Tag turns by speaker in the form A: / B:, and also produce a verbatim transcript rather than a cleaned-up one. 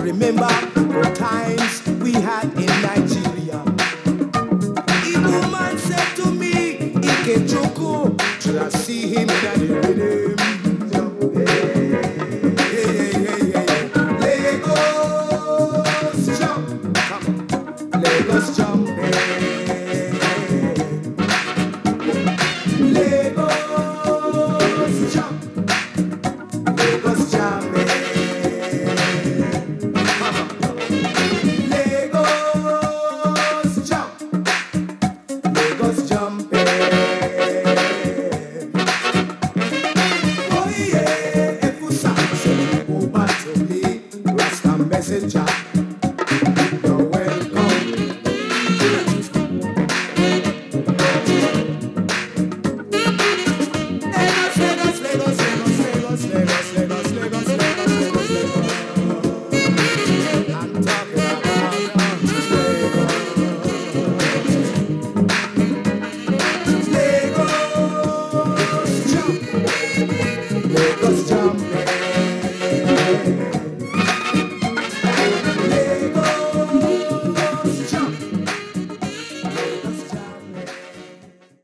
A: remember the times we had in Nigeria. Igbo man said to me, Ike Choko, should I see him in the rhythm? Hey, hey, hey, hey, hey. Lagos jump, come on, Lagos jump. Hey.